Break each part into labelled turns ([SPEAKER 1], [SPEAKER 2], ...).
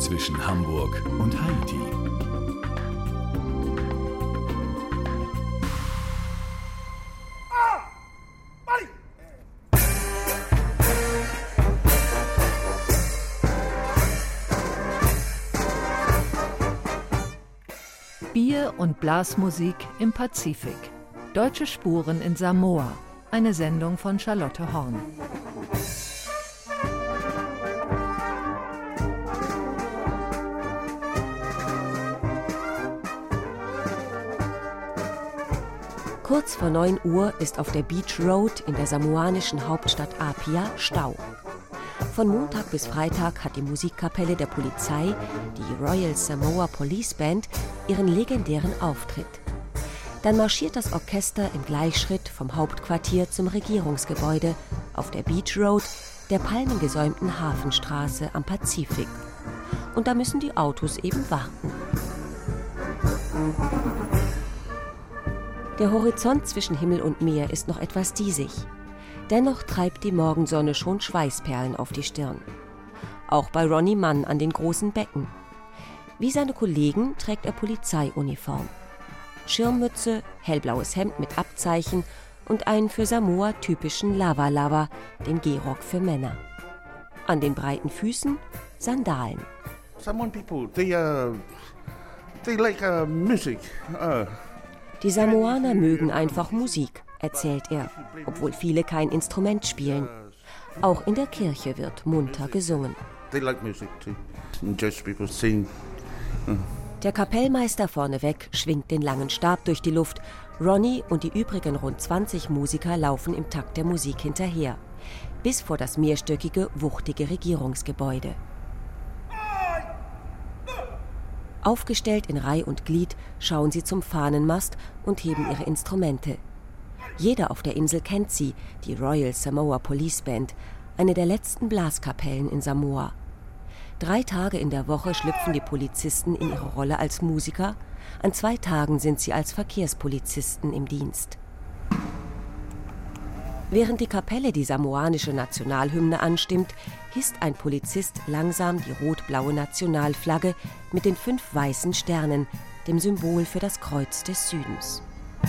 [SPEAKER 1] zwischen Hamburg und Haiti.
[SPEAKER 2] Bier- und Blasmusik im Pazifik. Deutsche Spuren in Samoa. Eine Sendung von Charlotte Horn.
[SPEAKER 3] Kurz vor 9 Uhr ist auf der Beach Road in der samoanischen Hauptstadt Apia Stau. Von Montag bis Freitag hat die Musikkapelle der Polizei, die Royal Samoa Police Band, ihren legendären Auftritt. Dann marschiert das Orchester im Gleichschritt vom Hauptquartier zum Regierungsgebäude auf der Beach Road, der palmengesäumten Hafenstraße am Pazifik. Und da müssen die Autos eben warten. Der Horizont zwischen Himmel und Meer ist noch etwas diesig. Dennoch treibt die Morgensonne schon Schweißperlen auf die Stirn. Auch bei Ronnie Mann an den großen Becken. Wie seine Kollegen trägt er Polizeiuniform. Schirmmütze, hellblaues Hemd mit Abzeichen und einen für Samoa typischen Lava-Lava, den Gehrock für Männer. An den breiten Füßen Sandalen. Die Samoaner mögen einfach Musik, erzählt er, obwohl viele kein Instrument spielen. Auch in der Kirche wird munter gesungen. Der Kapellmeister vorneweg schwingt den langen Stab durch die Luft. Ronnie und die übrigen rund 20 Musiker laufen im Takt der Musik hinterher. Bis vor das mehrstöckige, wuchtige Regierungsgebäude. Aufgestellt in Reih und Glied schauen sie zum Fahnenmast und heben ihre Instrumente. Jeder auf der Insel kennt sie, die Royal Samoa Police Band, eine der letzten Blaskapellen in Samoa. 3 Tage in der Woche schlüpfen die Polizisten in ihre Rolle als Musiker, an 2 Tagen sind sie als Verkehrspolizisten im Dienst. Während die Kapelle die samoanische Nationalhymne anstimmt, hisst ein Polizist langsam die rot-blaue Nationalflagge mit den 5 weißen Sternen, dem Symbol für das Kreuz des Südens.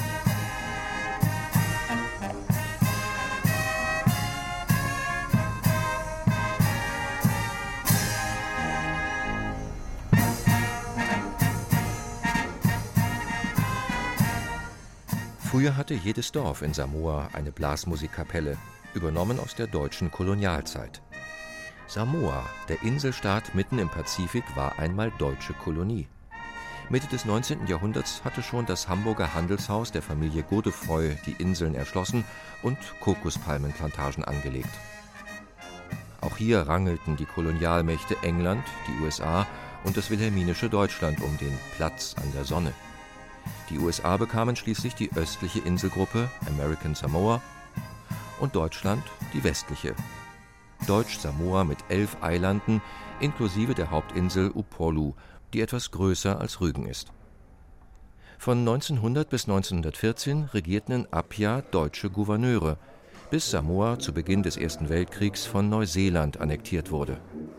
[SPEAKER 4] Früher hatte jedes Dorf in Samoa eine Blasmusikkapelle, übernommen aus der deutschen Kolonialzeit. Samoa, der Inselstaat mitten im Pazifik, war einmal deutsche Kolonie. Mitte des 19. Jahrhunderts hatte schon das Hamburger Handelshaus der Familie Godefroy die Inseln erschlossen und Kokospalmenplantagen angelegt. Auch hier rangelten die Kolonialmächte England, die USA und das wilhelminische Deutschland um den Platz an der Sonne. Die USA bekamen schließlich die östliche Inselgruppe, American Samoa, und Deutschland die westliche. Deutsch-Samoa mit 11 Eilanden, inklusive der Hauptinsel Upolu, die etwas größer als Rügen ist. Von 1900 bis 1914 regierten in Apia deutsche Gouverneure, bis Samoa zu Beginn des Ersten Weltkriegs von Neuseeland annektiert wurde.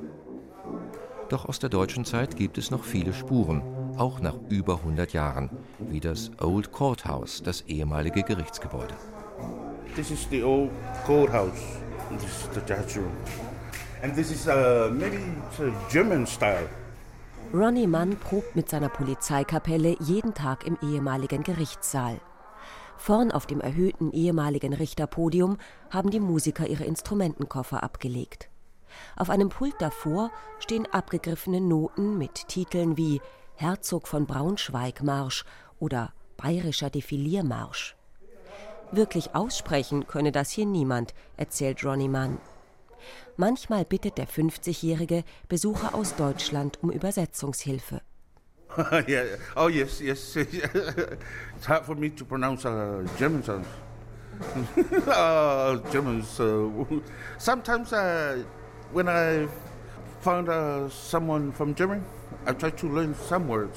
[SPEAKER 4] Doch aus der deutschen Zeit gibt es noch viele Spuren, auch nach über 100 Jahren, wie das Old Courthouse, das ehemalige Gerichtsgebäude.
[SPEAKER 5] This is the old courthouse. This is the judge room. And this is maybe it's a German style.
[SPEAKER 3] Ronnie Mann probt mit seiner Polizeikapelle jeden Tag im ehemaligen Gerichtssaal. Vorn auf dem erhöhten ehemaligen Richterpodium haben die Musiker ihre Instrumentenkoffer abgelegt. Auf einem Pult davor stehen abgegriffene Noten mit Titeln wie Herzog von Braunschweig-Marsch oder Bayerischer Defiliermarsch. Wirklich aussprechen könne das hier niemand, erzählt Ronnie Mann. Manchmal bittet der 50-Jährige Besucher aus Deutschland um Übersetzungshilfe.
[SPEAKER 5] Yeah. Oh yes. It's hard for me to pronounce German songs. Germans. Sometimes when I found someone from Germany, I try to learn some words.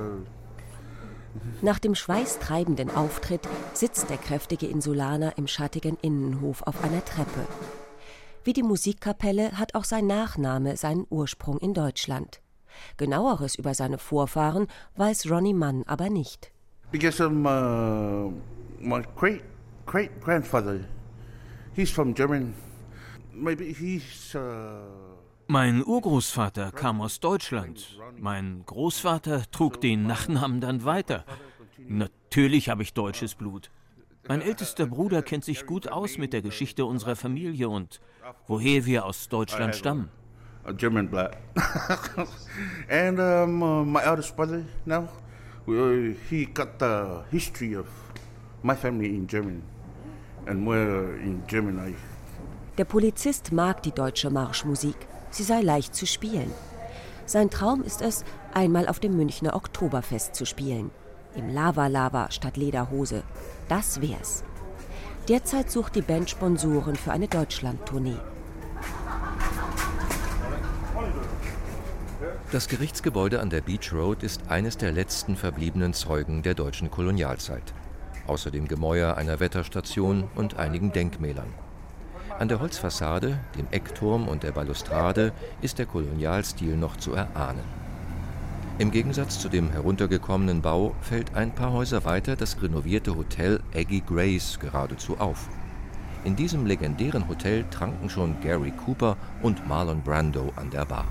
[SPEAKER 3] Nach dem schweißtreibenden Auftritt sitzt der kräftige Insulaner im schattigen Innenhof auf einer Treppe. Wie die Musikkapelle hat auch sein Nachname seinen Ursprung in Deutschland. Genaueres über seine Vorfahren weiß Ronnie Mann aber nicht.
[SPEAKER 5] Because my great-grandfather, he's from Germany. Maybe he's...
[SPEAKER 6] Mein Urgroßvater kam aus Deutschland. Mein Großvater trug den Nachnamen dann weiter. Natürlich habe ich deutsches Blut. Mein ältester Bruder kennt sich gut aus mit der Geschichte unserer Familie und woher wir aus Deutschland stammen.
[SPEAKER 5] German blood. And my eldest brother now, he got the history of my family in Germany. And we're in Germany.
[SPEAKER 3] Der Polizist mag die deutsche Marschmusik. Sie sei leicht zu spielen. Sein Traum ist es, einmal auf dem Münchner Oktoberfest zu spielen. Im Lava statt Lederhose. Das wär's. Derzeit sucht die Band Sponsoren für eine Deutschland-Tournee.
[SPEAKER 4] Das Gerichtsgebäude an der Beach Road ist eines der letzten verbliebenen Zeugen der deutschen Kolonialzeit. Außer dem Gemäuer einer Wetterstation und einigen Denkmälern. An der Holzfassade, dem Eckturm und der Balustrade ist der Kolonialstil noch zu erahnen. Im Gegensatz zu dem heruntergekommenen Bau fällt ein paar Häuser weiter das renovierte Hotel Aggie Grace geradezu auf. In diesem legendären Hotel tranken schon Gary Cooper und Marlon Brando an der Bar.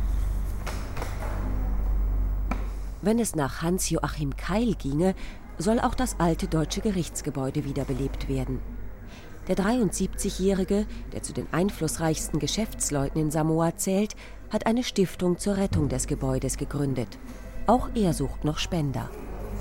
[SPEAKER 3] Wenn es nach Hans-Joachim Keil ginge, soll auch das alte deutsche Gerichtsgebäude wiederbelebt werden. Der 73-Jährige, der zu den einflussreichsten Geschäftsleuten in Samoa zählt, hat eine Stiftung zur Rettung des Gebäudes gegründet. Auch er sucht noch Spender.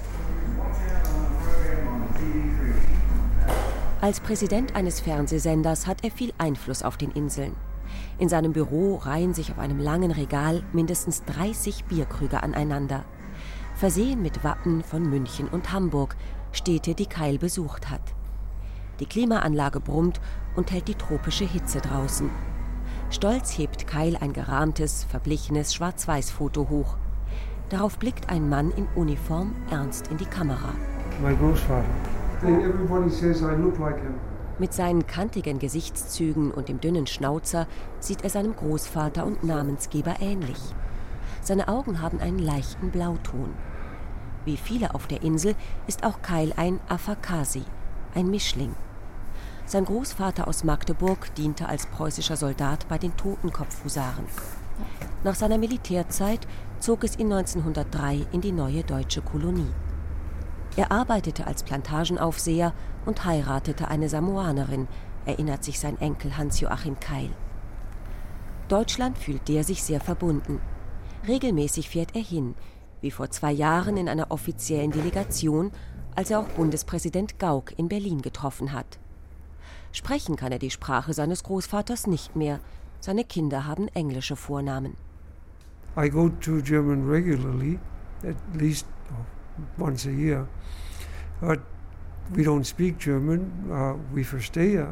[SPEAKER 3] Als Präsident eines Fernsehsenders hat er viel Einfluss auf den Inseln. In seinem Büro reihen sich auf einem langen Regal mindestens 30 Bierkrüge aneinander. Versehen mit Wappen von München und Hamburg, Städte, die Keil besucht hat. Die Klimaanlage brummt und hält die tropische Hitze draußen. Stolz hebt Keil ein gerahmtes, verblichenes Schwarz-Weiß-Foto hoch. Darauf blickt ein Mann in Uniform ernst in die Kamera.
[SPEAKER 7] Mein Großvater. Everybody says I look like him.
[SPEAKER 3] Mit seinen kantigen Gesichtszügen und dem dünnen Schnauzer sieht er seinem Großvater und Namensgeber ähnlich. Seine Augen haben einen leichten Blauton. Wie viele auf der Insel ist auch Keil ein Afakasi, ein Mischling. Sein Großvater aus Magdeburg diente als preußischer Soldat bei den Totenkopfhusaren. Nach seiner Militärzeit zog es ihn 1903 in die neue deutsche Kolonie. Er arbeitete als Plantagenaufseher und heiratete eine Samoanerin, erinnert sich sein Enkel Hans-Joachim Keil. Deutschland fühlt der sich sehr verbunden. Regelmäßig fährt er hin, wie vor 2 Jahren in einer offiziellen Delegation, als er auch Bundespräsident Gauck in Berlin getroffen hat. Sprechen kann er die Sprache seines Großvaters nicht mehr. Seine Kinder haben englische Vornamen.
[SPEAKER 7] I go to German regularly, at least once a year. But we don't speak German. I verstehe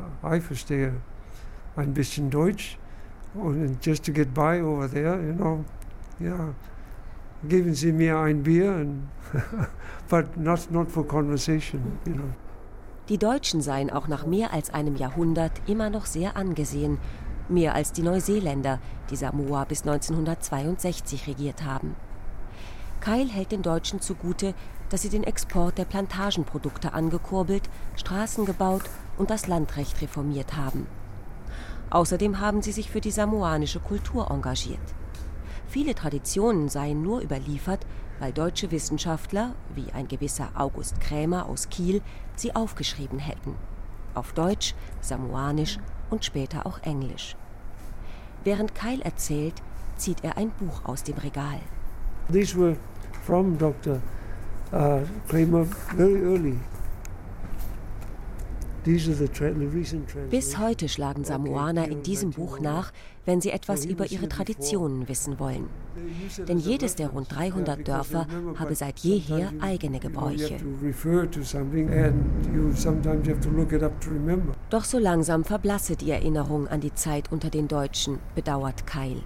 [SPEAKER 7] ein bisschen Deutsch. And just to get by over there, yeah. Geben Sie mir ein Bier, but not for conversation,
[SPEAKER 3] Die Deutschen seien auch nach mehr als einem Jahrhundert immer noch sehr angesehen, mehr als die Neuseeländer, die Samoa bis 1962 regiert haben. Keil hält den Deutschen zugute, dass sie den Export der Plantagenprodukte angekurbelt, Straßen gebaut und das Landrecht reformiert haben. Außerdem haben sie sich für die samoanische Kultur engagiert. Viele Traditionen seien nur überliefert, weil deutsche Wissenschaftler, wie ein gewisser August Krämer aus Kiel, sie aufgeschrieben hätten. Auf Deutsch, Samoanisch und später auch Englisch. Während Keil erzählt, zieht er ein Buch aus dem Regal.
[SPEAKER 7] These were from Dr. Krämer very early.
[SPEAKER 3] Bis heute schlagen Samoaner in diesem Buch nach, wenn sie etwas über ihre Traditionen wissen wollen. Denn jedes der rund 300 Dörfer habe seit jeher eigene Gebräuche. Doch so langsam verblasse die Erinnerung an die Zeit unter den Deutschen, bedauert Keil.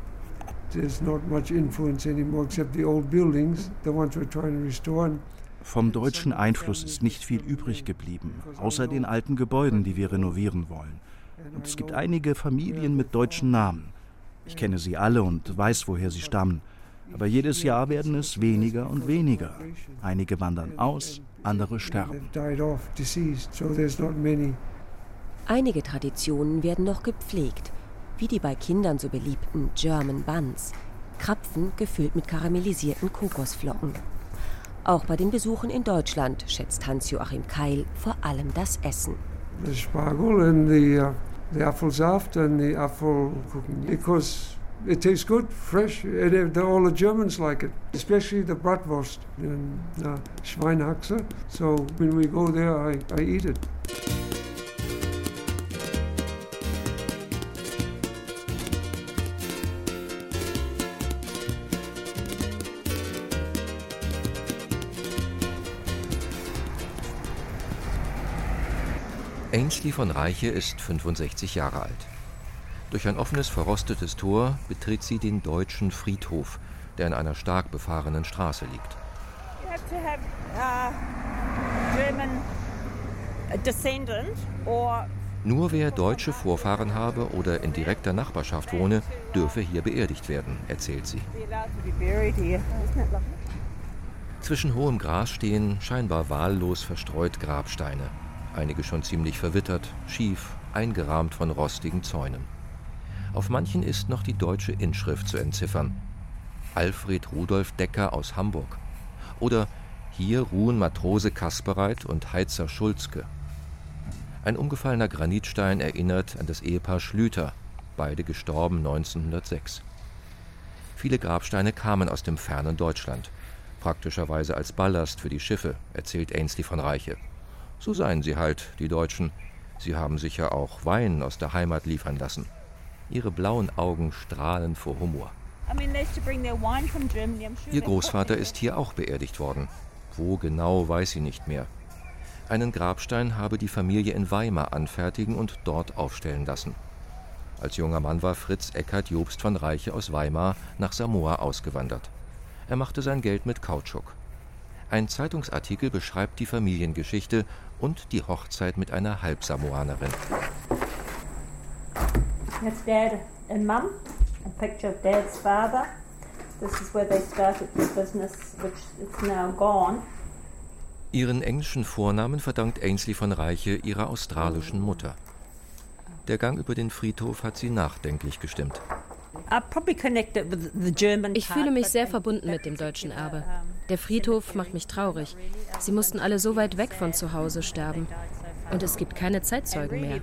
[SPEAKER 8] Vom deutschen Einfluss ist nicht viel übrig geblieben, außer den alten Gebäuden, die wir renovieren wollen. Und es gibt einige Familien mit deutschen Namen. Ich kenne sie alle und weiß, woher sie stammen. Aber jedes Jahr werden es weniger und weniger. Einige wandern aus, andere sterben.
[SPEAKER 3] Einige Traditionen werden noch gepflegt, wie die bei Kindern so beliebten German Buns, Krapfen gefüllt mit karamellisierten Kokosflocken. Auch bei den Besuchen in Deutschland schätzt Hans-Joachim Keil vor allem das Essen.
[SPEAKER 7] The Spargel and the Apfelsaft and the Apfelkuchen, because it tastes good, fresh, and all the Germans like it, especially the Bratwurst and Schweinehaxe. So when we go there, I eat it.
[SPEAKER 4] Ainslie von Reiche ist 65 Jahre alt. Durch ein offenes, verrostetes Tor betritt sie den deutschen Friedhof, der in einer stark befahrenen Straße liegt. Nur wer deutsche Vorfahren habe oder in direkter Nachbarschaft wohne, dürfe hier beerdigt werden, erzählt sie. Zwischen hohem Gras stehen scheinbar wahllos verstreut Grabsteine. Einige schon ziemlich verwittert, schief, eingerahmt von rostigen Zäunen. Auf manchen ist noch die deutsche Inschrift zu entziffern. Alfred Rudolf Decker aus Hamburg. Oder hier ruhen Matrose Kaspereit und Heizer Schulzke. Ein umgefallener Granitstein erinnert an das Ehepaar Schlüter, beide gestorben 1906. Viele Grabsteine kamen aus dem fernen Deutschland, praktischerweise als Ballast für die Schiffe, erzählt Ainslie von Reiche. So seien sie halt, die Deutschen. Sie haben sicher auch Wein aus der Heimat liefern lassen. Ihre blauen Augen strahlen vor Humor. Ihr Großvater ist hier auch beerdigt worden. Wo genau, weiß sie nicht mehr. Einen Grabstein habe die Familie in Weimar anfertigen und dort aufstellen lassen. Als junger Mann war Fritz Eckhard Jobst von Reiche aus Weimar nach Samoa ausgewandert. Er machte sein Geld mit Kautschuk. Ein Zeitungsartikel beschreibt die Familiengeschichte und die Hochzeit mit einer Halbsamoanerin.
[SPEAKER 9] That's Dad and Mum. A picture of Dad's father. This is where they started the business, which is now gone.
[SPEAKER 4] Ihren englischen Vornamen verdankt Ainslie von Reiche ihrer australischen Mutter. Der Gang über den Friedhof hat sie nachdenklich gestimmt.
[SPEAKER 10] Ich fühle mich sehr verbunden mit dem deutschen Erbe. Der Friedhof macht mich traurig. Sie mussten alle so weit weg von zu Hause sterben. Und es gibt keine Zeitzeugen mehr.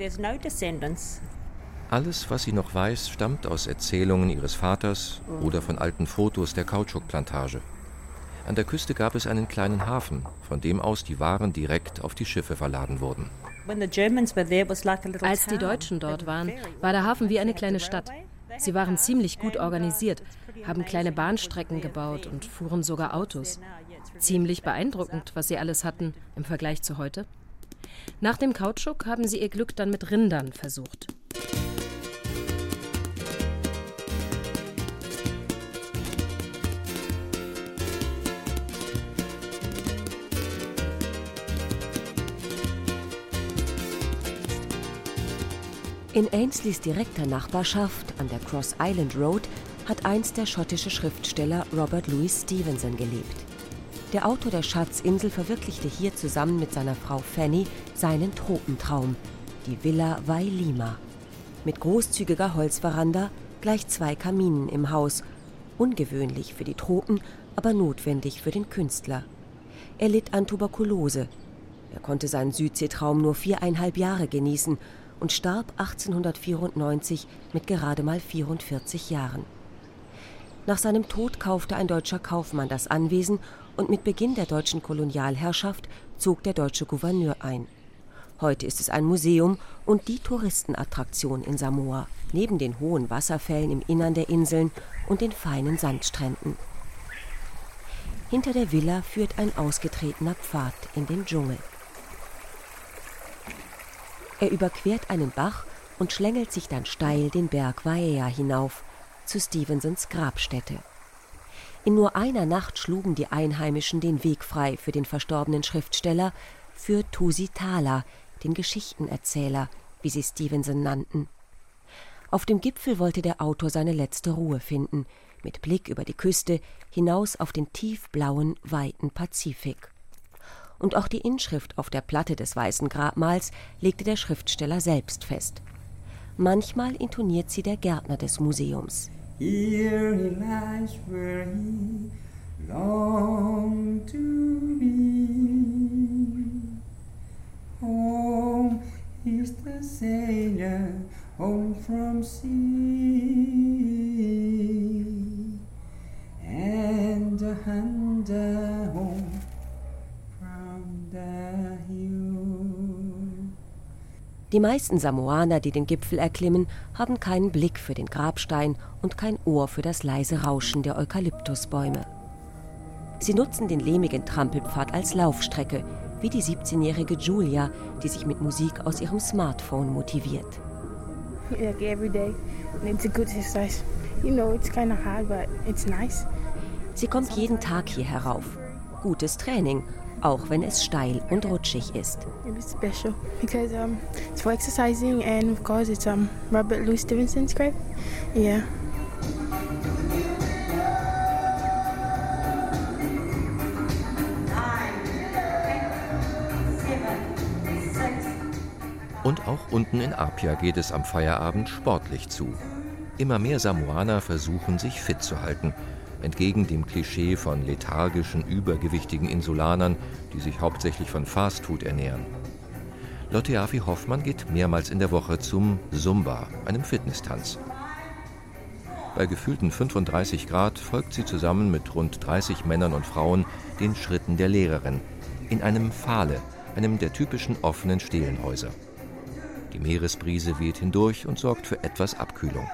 [SPEAKER 4] Alles, was sie noch weiß, stammt aus Erzählungen ihres Vaters oder von alten Fotos der Kautschukplantage. An der Küste gab es einen kleinen Hafen, von dem aus die Waren direkt auf die Schiffe verladen wurden.
[SPEAKER 10] Als die Deutschen dort waren, war der Hafen wie eine kleine Stadt. Sie waren ziemlich gut organisiert, haben kleine Bahnstrecken gebaut und fuhren sogar Autos. Ziemlich beeindruckend, was sie alles hatten im Vergleich zu heute. Nach dem Kautschuk haben sie ihr Glück dann mit Rindern versucht.
[SPEAKER 3] In Ainslies direkter Nachbarschaft an der Cross Island Road hat einst der schottische Schriftsteller Robert Louis Stevenson gelebt. Der Autor der Schatzinsel verwirklichte hier zusammen mit seiner Frau Fanny seinen Tropentraum, die Villa Vailima. Mit großzügiger Holzveranda, gleich 2 Kaminen im Haus. Ungewöhnlich für die Tropen, aber notwendig für den Künstler. Er litt an Tuberkulose. Er konnte seinen Südseetraum nur 4,5 Jahre genießen und starb 1894 mit gerade mal 44 Jahren. Nach seinem Tod kaufte ein deutscher Kaufmann das Anwesen und mit Beginn der deutschen Kolonialherrschaft zog der deutsche Gouverneur ein. Heute ist es ein Museum und die Touristenattraktion in Samoa, neben den hohen Wasserfällen im Innern der Inseln und den feinen Sandstränden. Hinter der Villa führt ein ausgetretener Pfad in den Dschungel. Er überquert einen Bach und schlängelt sich dann steil den Berg Waea hinauf, zu Stevensons Grabstätte. In nur einer Nacht schlugen die Einheimischen den Weg frei für den verstorbenen Schriftsteller, für Tusitala, den Geschichtenerzähler, wie sie Stevenson nannten. Auf dem Gipfel wollte der Autor seine letzte Ruhe finden, mit Blick über die Küste hinaus auf den tiefblauen, weiten Pazifik. Und auch die Inschrift auf der Platte des weißen Grabmals legte der Schriftsteller selbst fest. Manchmal intoniert sie der Gärtner des Museums.
[SPEAKER 11] Here he lies where he longed to be. Home is the sailor, home from sea. And the hunter home from the hill.
[SPEAKER 3] Die meisten Samoaner, die den Gipfel erklimmen, haben keinen Blick für den Grabstein und kein Ohr für das leise Rauschen der Eukalyptusbäume. Sie nutzen den lehmigen Trampelpfad als Laufstrecke, wie die 17-jährige Julia, die sich mit Musik aus ihrem Smartphone motiviert.
[SPEAKER 12] Like every day, and it's a good exercise. You know, it's kind of hard, but it's nice.
[SPEAKER 3] Sie kommt jeden Tag hier herauf. Gutes Training, auch wenn es steil und rutschig ist.
[SPEAKER 12] It's special because it's for exercising and of course it's Robert Louis Stevenson's grave. Yeah.
[SPEAKER 4] Und auch unten in Apia geht es am Feierabend sportlich zu. Immer mehr Samoaner versuchen, sich fit zu halten, entgegen dem Klischee von lethargischen, übergewichtigen Insulanern, die sich hauptsächlich von Fastfood ernähren. Lotteafi Hoffmann geht mehrmals in der Woche zum Zumba, einem Fitnesstanz. Bei gefühlten 35 Grad folgt sie zusammen mit rund 30 Männern und Frauen den Schritten der Lehrerin in einem Pfahle, einem der typischen offenen Stehlenhäuser. Die Meeresbrise weht hindurch und sorgt für etwas Abkühlung.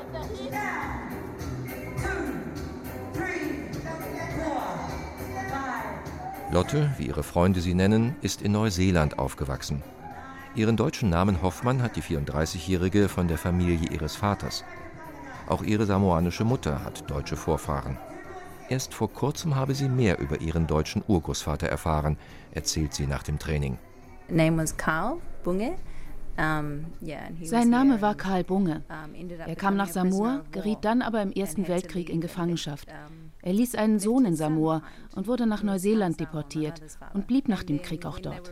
[SPEAKER 4] Lotte, wie ihre Freunde sie nennen, ist in Neuseeland aufgewachsen. Ihren deutschen Namen Hoffmann hat die 34-Jährige von der Familie ihres Vaters. Auch ihre samoanische Mutter hat deutsche Vorfahren. Erst vor kurzem habe sie mehr über ihren deutschen Urgroßvater erfahren, erzählt sie nach dem Training.
[SPEAKER 13] Name was Karl Bunge.
[SPEAKER 14] Sein Name war Karl Bunge. Er kam nach Samoa, geriet dann aber im Ersten Weltkrieg in Gefangenschaft. Er ließ einen Sohn in Samoa und wurde nach Neuseeland deportiert und blieb nach dem Krieg auch dort.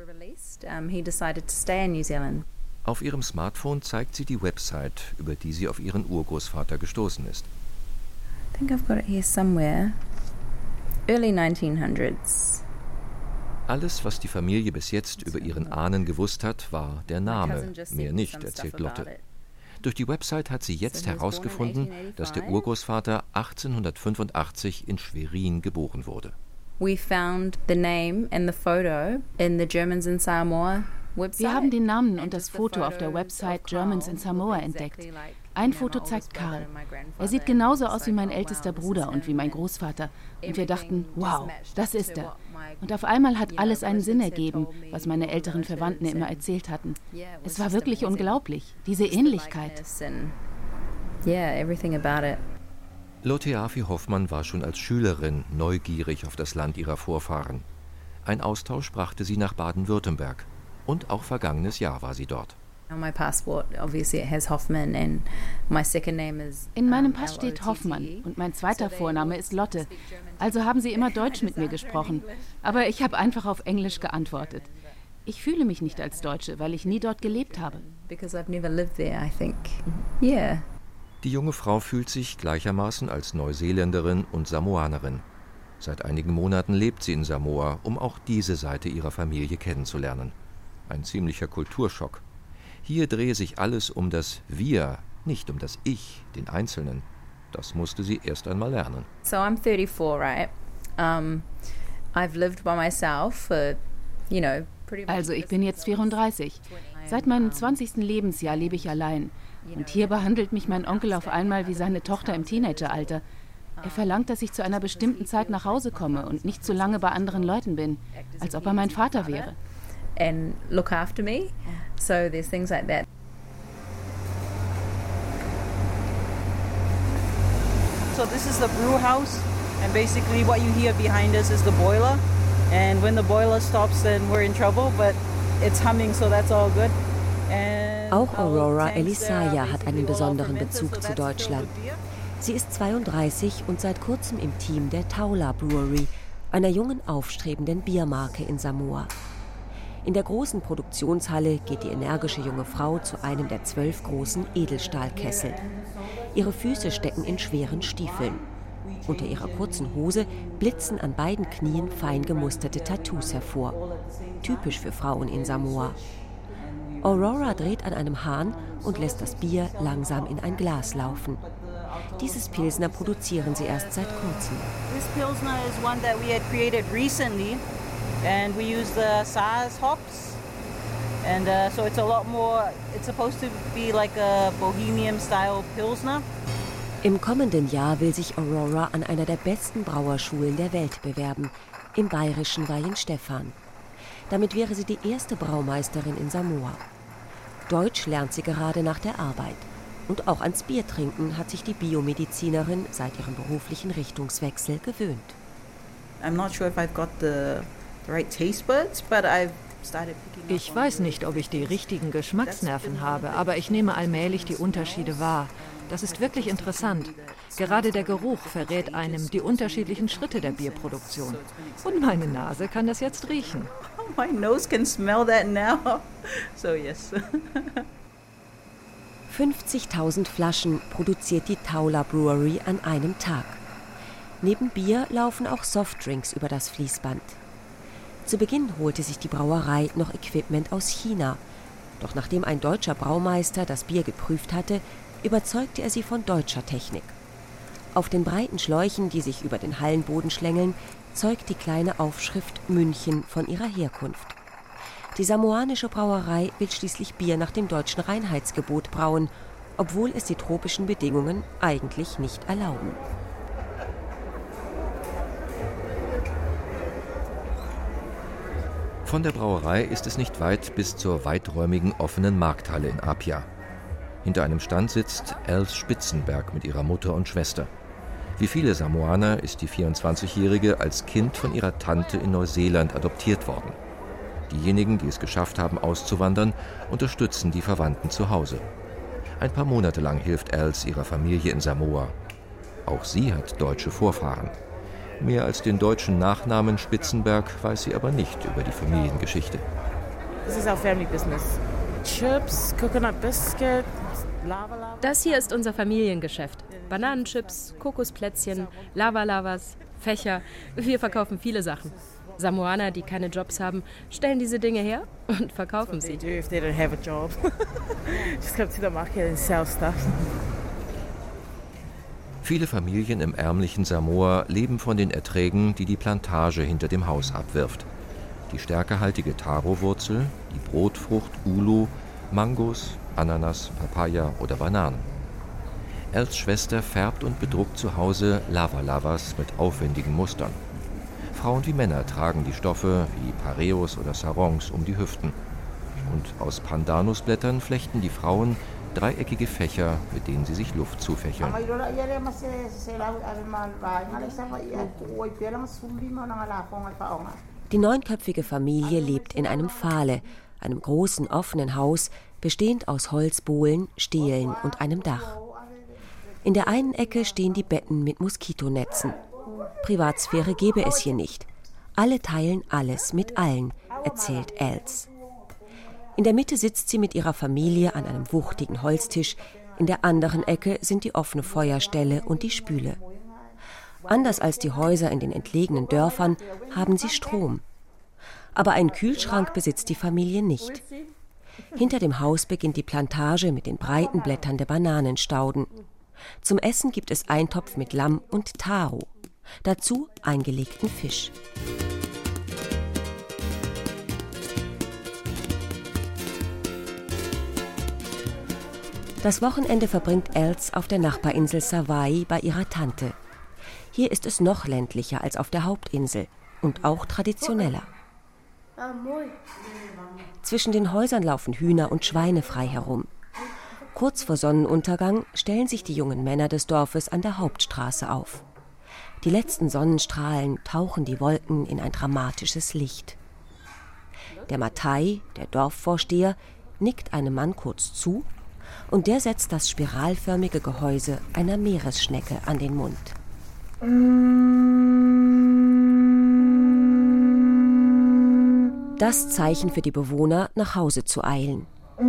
[SPEAKER 4] Auf ihrem Smartphone zeigt sie die Website, über die sie auf ihren Urgroßvater gestoßen ist.
[SPEAKER 13] I think I've got it here somewhere. Early 1900s.
[SPEAKER 4] Alles, was die Familie bis jetzt über ihren Ahnen gewusst hat, war der Name, mehr nicht, erzählt Lotte. Durch die Website hat sie jetzt herausgefunden, dass der Urgroßvater 1885 in Schwerin geboren wurde.
[SPEAKER 13] We found the name and the photo in the Germans in Samoa website.
[SPEAKER 14] Wir haben den Namen und das Foto auf der Website Germans in Samoa entdeckt. Ein Foto zeigt Karl. Er sieht genauso aus wie mein ältester Bruder und wie mein Großvater. Und wir dachten, wow, das ist er. Und auf einmal hat alles einen Sinn ergeben, was meine älteren Verwandten immer erzählt hatten. Es war wirklich unglaublich, diese Ähnlichkeit.
[SPEAKER 4] Lotteafi Hoffmann war schon als Schülerin neugierig auf das Land ihrer Vorfahren. Ein Austausch brachte sie nach Baden-Württemberg. Und auch vergangenes Jahr war sie dort.
[SPEAKER 14] In meinem Pass steht Hoffmann und mein zweiter Vorname ist Lotte. Also haben sie immer Deutsch mit mir gesprochen. Aber ich habe einfach auf Englisch geantwortet. Ich fühle mich nicht als Deutsche, weil ich nie dort gelebt habe.
[SPEAKER 4] Die junge Frau fühlt sich gleichermaßen als Neuseeländerin und Samoanerin. Seit einigen Monaten lebt sie in Samoa, um auch diese Seite ihrer Familie kennenzulernen. Ein ziemlicher Kulturschock. Hier drehe sich alles um das Wir, nicht um das Ich, den Einzelnen. Das musste sie erst einmal lernen.
[SPEAKER 13] So I'm 34, right? I've lived by myself for,
[SPEAKER 14] Also ich bin jetzt 34. Seit meinem 20. Lebensjahr lebe ich allein. Und hier behandelt mich mein Onkel auf einmal wie seine Tochter im Teenageralter. Er verlangt, dass ich zu einer bestimmten Zeit nach Hause komme und nicht zu lange bei anderen Leuten bin, als ob er mein Vater wäre.
[SPEAKER 13] And look after me. So there's things like that.
[SPEAKER 15] So this is the brew house, and basically what you hear behind us is the boiler. And when the boiler stops, then we're in trouble, but it's humming, so that's all good.
[SPEAKER 3] Auch Aurora Elisaya hat einen besonderen Bezug zu Deutschland. Sie ist 32 und seit kurzem im Team der Taula Brewery, einer jungen, aufstrebenden Biermarke in Samoa. In der großen Produktionshalle geht die energische junge Frau zu einem der 12 großen Edelstahlkessel. Ihre Füße stecken in schweren Stiefeln. Unter ihrer kurzen Hose blitzen an beiden Knien fein gemusterte Tattoos hervor. Typisch für Frauen in Samoa. Aurora dreht an einem Hahn und lässt das Bier langsam in ein Glas laufen. Dieses Pilsner produzieren sie erst seit kurzem.
[SPEAKER 15] This Pilsner is one that we had created recently. And we use the Saaz hops, and so it's a lot more. It's supposed to be like a Bohemian-style Pilsner.
[SPEAKER 3] Im kommenden Jahr will sich Aurora an einer der besten Brauerschulen der Welt bewerben, im bayerischen Weihenstephan. Damit wäre sie die erste Braumeisterin in Samoa. Deutsch lernt sie gerade nach der Arbeit. Und auch ans Biertrinken hat sich die Biomedizinerin seit ihrem beruflichen Richtungswechsel gewöhnt.
[SPEAKER 15] I'm not sure if I've got the right taste buds, but I've started picking up.
[SPEAKER 2] Ich weiß nicht, ob ich die richtigen Geschmacksnerven habe, aber ich nehme allmählich die Unterschiede wahr. Das ist wirklich interessant. Gerade der Geruch verrät einem die unterschiedlichen Schritte der Bierproduktion. Und meine Nase kann das jetzt riechen.
[SPEAKER 15] Oh, my nose can smell that now. So yes.
[SPEAKER 3] 50.000 Flaschen produziert die Taula Brewery an einem Tag. Neben Bier laufen auch Softdrinks über das Fließband. Zu Beginn holte sich die Brauerei noch Equipment aus China. Doch nachdem ein deutscher Braumeister das Bier geprüft hatte, überzeugte er sie von deutscher Technik. Auf den breiten Schläuchen, die sich über den Hallenboden schlängeln, zeugt die kleine Aufschrift München von ihrer Herkunft. Die samoanische Brauerei will schließlich Bier nach dem deutschen Reinheitsgebot brauen, obwohl es die tropischen Bedingungen eigentlich nicht erlauben.
[SPEAKER 4] Von der Brauerei ist es nicht weit bis zur weiträumigen offenen Markthalle in Apia. Hinter einem Stand sitzt Els Spitzenberg mit ihrer Mutter und Schwester. Wie viele Samoaner ist die 24-Jährige als Kind von ihrer Tante in Neuseeland adoptiert worden. Diejenigen, die es geschafft haben, auszuwandern, unterstützen die Verwandten zu Hause. Ein paar Monate lang hilft Els ihrer Familie in Samoa. Auch sie hat deutsche Vorfahren. Mehr als den deutschen Nachnamen Spitzenberg weiß sie aber nicht über die Familiengeschichte.
[SPEAKER 12] This is our family business. Chips, coconut biscuit, lava lava.
[SPEAKER 10] Das hier ist unser Familiengeschäft. Bananenchips, Kokosplätzchen, Lava-Lavas, Fächer. Wir verkaufen viele Sachen. Samoaner, die keine Jobs haben, stellen diese Dinge her und verkaufen sie.
[SPEAKER 4] Viele Familien im ärmlichen Samoa leben von den Erträgen, die die Plantage hinter dem Haus abwirft. Die stärkehaltige Taro-Wurzel, die Brotfrucht Ulu, Mangos, Ananas, Papaya oder Bananen. Els Schwester färbt und bedruckt zu Hause Lava-Lavas mit aufwendigen Mustern. Frauen wie Männer tragen die Stoffe wie Pareos oder Sarongs um die Hüften. Und aus Pandanusblättern flechten die Frauen dreieckige Fächer, mit denen sie sich Luft zufächeln.
[SPEAKER 3] Die 9-köpfige Familie lebt in einem Pfahle, einem großen offenen Haus, bestehend aus Holzbohlen, Stelen und einem Dach. In der einen Ecke stehen die Betten mit Moskitonetzen. Privatsphäre gebe es hier nicht. Alle teilen alles mit allen, erzählt Els. In der Mitte sitzt sie mit ihrer Familie an einem wuchtigen Holztisch. In der anderen Ecke sind die offene Feuerstelle und die Spüle. Anders als die Häuser in den entlegenen Dörfern haben sie Strom. Aber einen Kühlschrank besitzt die Familie nicht. Hinter dem Haus beginnt die Plantage mit den breiten Blättern der Bananenstauden. Zum Essen gibt es Eintopf mit Lamm und Taro. Dazu eingelegten Fisch. Das Wochenende verbringt Els auf der Nachbarinsel Savai'i bei ihrer Tante. Hier ist es noch ländlicher als auf der Hauptinsel und auch traditioneller. Zwischen den Häusern laufen Hühner und Schweine frei herum. Kurz vor Sonnenuntergang stellen sich die jungen Männer des Dorfes an der Hauptstraße auf. Die letzten Sonnenstrahlen tauchen die Wolken in ein dramatisches Licht. Der Matai, der Dorfvorsteher, nickt einem Mann kurz zu Und der setzt das spiralförmige Gehäuse einer Meeresschnecke an den Mund. Das Zeichen für die Bewohner, nach Hause zu eilen.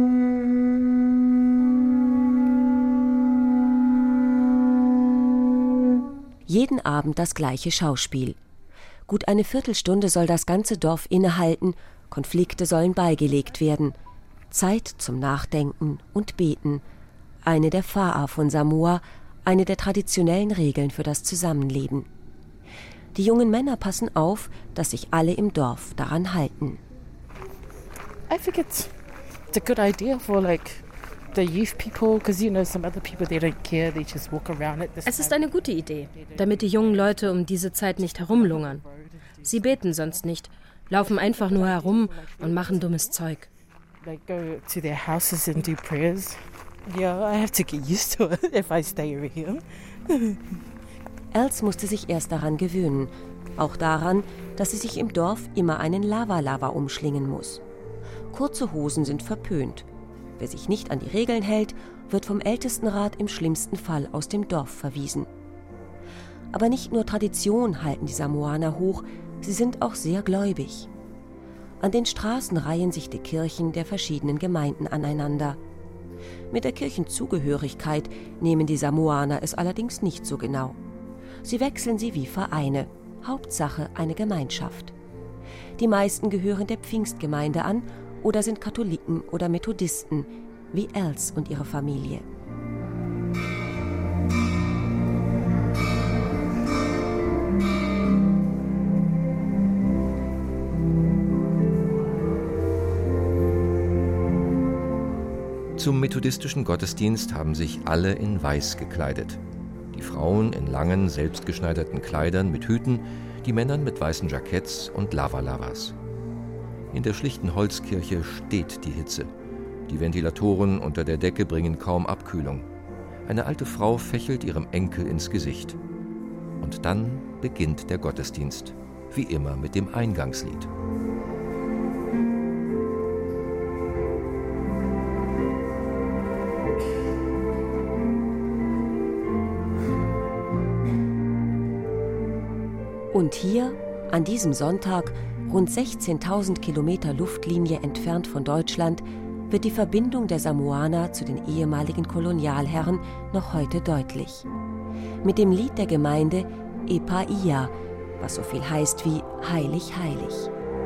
[SPEAKER 3] Jeden Abend das gleiche Schauspiel. Gut eine Viertelstunde soll das ganze Dorf innehalten, Konflikte sollen beigelegt werden. Zeit zum Nachdenken und Beten. Eine der Fa'a von Samoa, eine der traditionellen Regeln für das Zusammenleben. Die jungen Männer passen auf, dass sich alle im Dorf daran halten.
[SPEAKER 16] I think it's a good idea for the youth people, because some other people, they don't care, they just walk around at this time.
[SPEAKER 10] Es ist eine gute Idee, damit die jungen Leute um diese Zeit nicht herumlungern. Sie beten sonst nicht, laufen einfach nur herum und machen dummes Zeug.
[SPEAKER 16] They go to their houses and do prayers. Yeah, I have to get used to it if I stay over here.
[SPEAKER 3] Els musste sich erst daran gewöhnen, auch daran, dass sie sich im Dorf immer einen Lava umschlingen muss. Kurze Hosen sind verpönt. Wer sich nicht an die Regeln hält, wird vom Ältestenrat im schlimmsten Fall aus dem Dorf verwiesen. Aber nicht nur Tradition halten die Samoaner hoch, sie sind auch sehr gläubig. An den Straßen reihen sich die Kirchen der verschiedenen Gemeinden aneinander. Mit der Kirchenzugehörigkeit nehmen die Samoaner es allerdings nicht so genau. Sie wechseln sie wie Vereine, Hauptsache eine Gemeinschaft. Die meisten gehören der Pfingstgemeinde an oder sind Katholiken oder Methodisten, wie Els und ihre Familie.
[SPEAKER 4] Zum methodistischen Gottesdienst haben sich alle in Weiß gekleidet. Die Frauen in langen, selbstgeschneiderten Kleidern mit Hüten, die Männer mit weißen Jacketts und Lavalavas. In der schlichten Holzkirche steht die Hitze. Die Ventilatoren unter der Decke bringen kaum Abkühlung. Eine alte Frau fächelt ihrem Enkel ins Gesicht. Und dann beginnt der Gottesdienst, wie immer mit dem Eingangslied.
[SPEAKER 3] Und hier, an diesem Sonntag, rund 16.000 Kilometer Luftlinie entfernt von Deutschland, wird die Verbindung der Samoaner zu den ehemaligen Kolonialherren noch heute deutlich. Mit dem Lied der Gemeinde Epa Iya, was so viel heißt wie Heilig, heilig.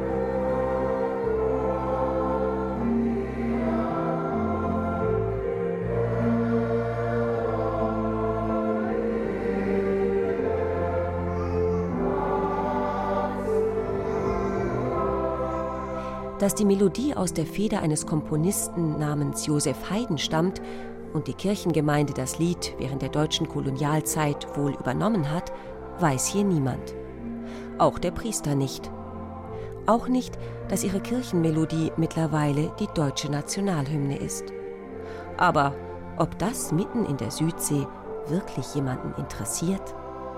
[SPEAKER 3] Dass die Melodie aus der Feder eines Komponisten namens Joseph Haydn stammt und die Kirchengemeinde das Lied während der deutschen Kolonialzeit wohl übernommen hat, weiß hier niemand. Auch der Priester nicht. Auch nicht, dass ihre Kirchenmelodie mittlerweile die deutsche Nationalhymne ist. Aber ob das mitten in der Südsee wirklich jemanden interessiert?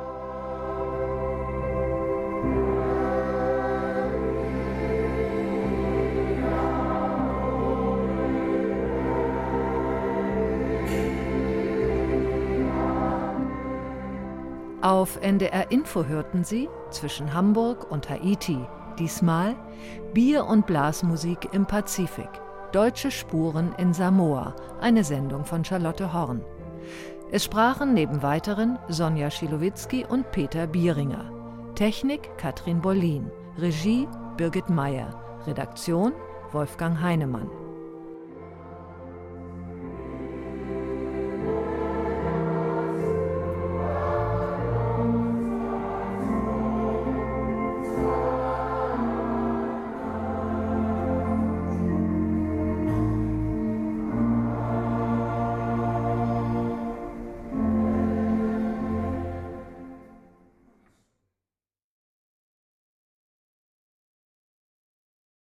[SPEAKER 2] Auf NDR Info hörten Sie, zwischen Hamburg und Haiti, diesmal Bier- und Blasmusik im Pazifik, deutsche Spuren in Samoa, eine Sendung von Charlotte Horn. Es sprachen neben weiteren Sonja Schilowitzki und Peter Bieringer. Technik Katrin Bollin, Regie Birgit Meyer, Redaktion Wolfgang Heinemann.